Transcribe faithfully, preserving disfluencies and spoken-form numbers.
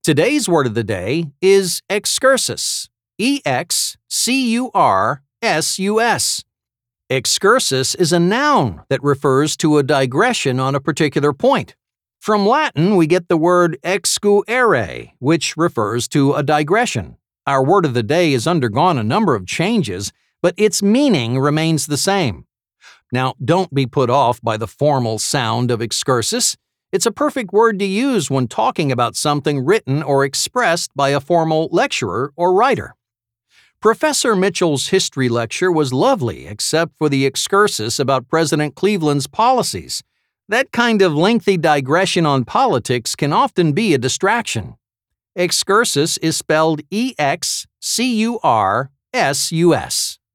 Today's word of the day is excursus. E X C U R S U S. Excursus is a noun that refers to a digression on a particular point. From Latin, we get the word excurere, which refers to a digression. Our word of the day has undergone a number of changes, but its meaning remains the same. Now, don't be put off by the formal sound of excursus. It's a perfect word to use when talking about something written or expressed by a formal lecturer or writer. Professor Mitchell's history lecture was lovely except for the excursus about President Cleveland's policies. That kind of lengthy digression on politics can often be a distraction. Excursus is spelled E X C U R S U S.